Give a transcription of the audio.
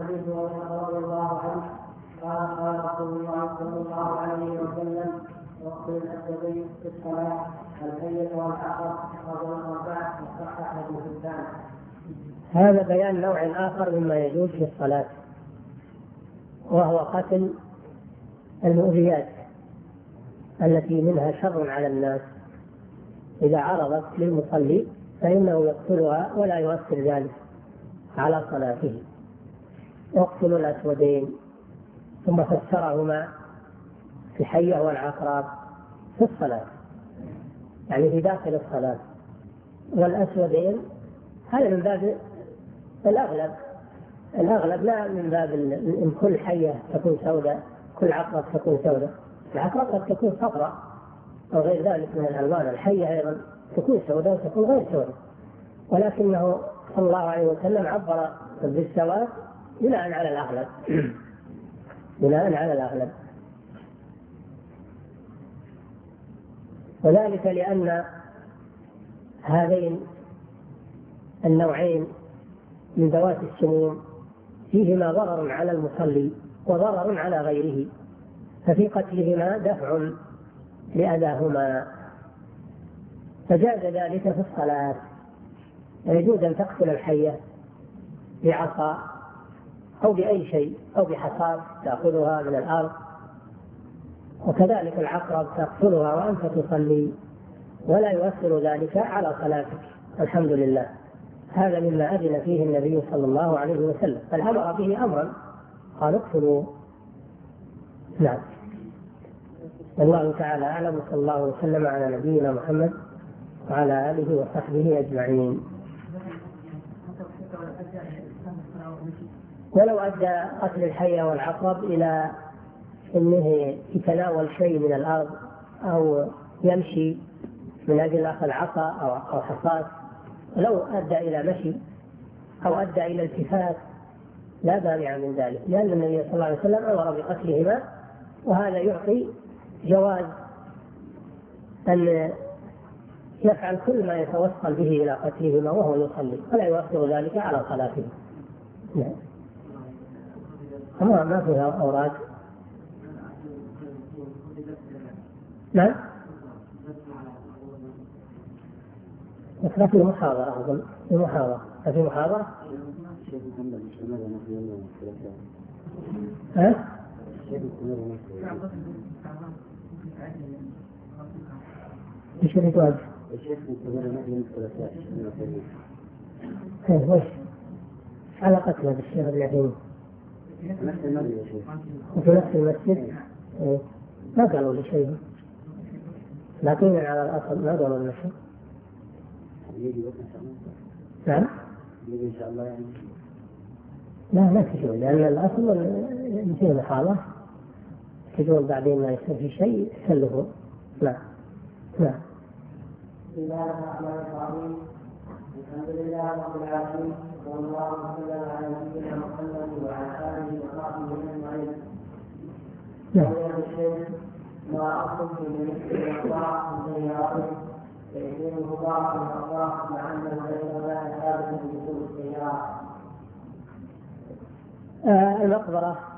أبي هريرة رضي الله عنه قال رسول الله صلى الله عليه وسلم: وقل الأسودين في الصلاة الحية والعقرب أخرجه الأربعة وصححه ابن حبان. هذا بيان نوع آخر مما يجوز في الصلاة، وهو قتل المؤذيات التي منها شر على الناس. إذا عرضت للمصلي فإنه يقتلها ولا يؤثر ذلك على صلاته. واقتلوا الأسودين، ثم فسرهما في الحية والعقرب في الصلاة، يعني في داخل الصلاة. والأسودين هذا من باب الأغلب لا من باب إن كل حية تكون سوداء كل عقرب تكون سوداء. العقرب قد تكون صفراء أو غير ذلك من الألوان، الحية أيضا تكون سوداء وتكون غير سوداء، ولكنه صلى الله عليه وسلم عبر بالسواد بناء على الأغلب. وذلك لأن هذين النوعين من ذوات السموم فيهما ضرر على المصلي وضرر على غيره، ففي قتلهما دفع لأذاهما، فجاز ذلك في الصلاة. يجوز أن تقتل الحية بعصا أو بأي شيء أو بحصاد تأخذها من الأرض، وكذلك العقرب تقتلها وأنت تصلي ولا يؤثر ذلك على صلاتك. الحمد لله، هذا مما أذن فيه النبي صلى الله عليه وسلم، بل أمر به أمرا قال اقتلوا. نعم، والله تعالى أعلم، صلى الله وسلم على نبينا محمد وعلى آله وصحبه أجمعين. ولو أدى قتل الحية والعقرب إلى أنه يتناول شيء من الأرض أو يمشي من أجل أخذ عصا أو حصاد، لو أدى إلى مشي أو أدى إلى التفات لا مانع من ذلك، لأن النبي صلى الله عليه وسلم أمر بقتلهما، وهذا يعطي جواز أن يفعل كل ما يتوصل به إلى قتلهما وهو يصلي ولا يؤثر ذلك على صلاته. ما فيها أوراد. نعم، بس في محاضرة أظن، في محاضرة ها؟ ايش اللي تواجه؟ الشيخ مستمر نحن الثلاثاء وش علاقتنا بالشيخ العثيمين؟ في نفس المسجد. ما قالوا لي شيء، لكن على الأصل ما قالوا لنا شيء. نعم، إن شاء الله يعني. لا تجون، لأن الأصل يمكن محاضرة تجون بعدين ما يصير في شيء يسلفوا. نعم. بسم الله الرحمن الرحيم. الحمد لله رب العالمين، صلى الله وسلم على نبينا محمد وعلى آله وصحبه أجمعين. يقول الشيخ: ما أصل في مثل الأطاع من سيارته فيكون مضاعف الأطاع مع أنه ليس لا ثابت بدخول السيارة. المقبرة